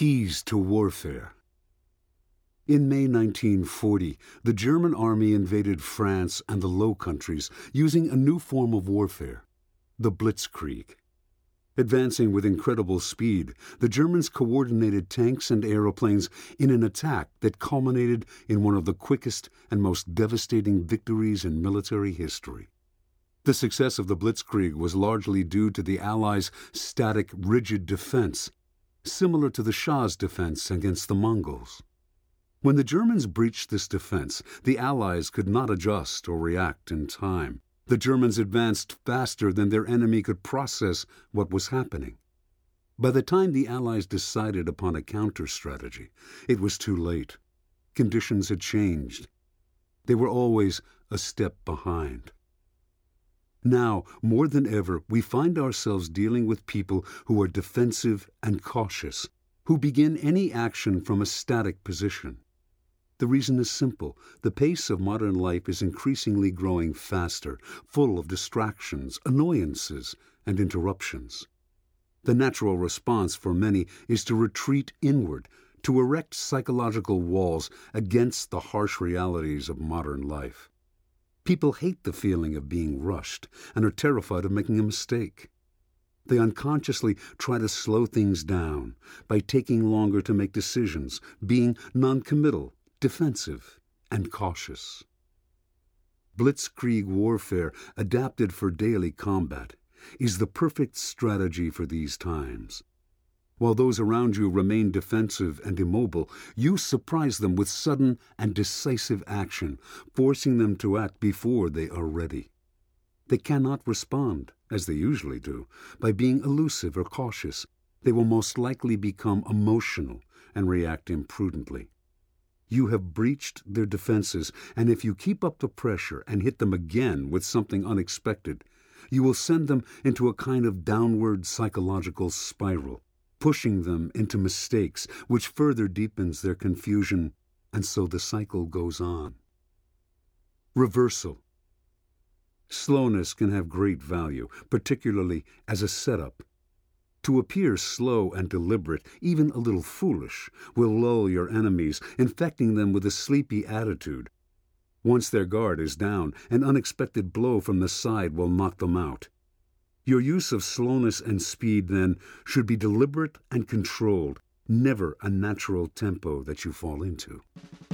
Keys to Warfare. In May 1940, the German army invaded France and the Low Countries using a new form of warfare, the Blitzkrieg. Advancing with incredible speed, the Germans coordinated tanks and aeroplanes in an attack that culminated in one of the quickest and most devastating victories in military history. The success of the Blitzkrieg was largely due to the Allies' static, rigid defense, similar to the Shah's defense against the Mongols. When the Germans breached this defense, the Allies could not adjust or react in time. The Germans advanced faster than their enemy could process what was happening. By the time the Allies decided upon a counter-strategy, it was too late. Conditions had changed. They were always a step behind. Now, more than ever, we find ourselves dealing with people who are defensive and cautious, who begin any action from a static position. The reason is simple. The pace of modern life is increasingly growing faster, full of distractions, annoyances, and interruptions. The natural response for many is to retreat inward, to erect psychological walls against the harsh realities of modern life. People hate the feeling of being rushed and are terrified of making a mistake. They unconsciously try to slow things down by taking longer to make decisions, being non-committal, defensive, and cautious. Blitzkrieg warfare, adapted for daily combat, is the perfect strategy for these times. While those around you remain defensive and immobile, you surprise them with sudden and decisive action, forcing them to act before they are ready. They cannot respond, as they usually do, by being elusive or cautious. They will most likely become emotional and react imprudently. You have breached their defenses, and if you keep up the pressure and hit them again with something unexpected, you will send them into a kind of downward psychological spiral, pushing them into mistakes, which further deepens their confusion, and so the cycle goes on. Reversal. Slowness can have great value, particularly as a setup. To appear slow and deliberate, even a little foolish, will lull your enemies, infecting them with a sleepy attitude. Once their guard is down, an unexpected blow from the side will knock them out. Your use of slowness and speed, then, should be deliberate and controlled, never a natural tempo that you fall into.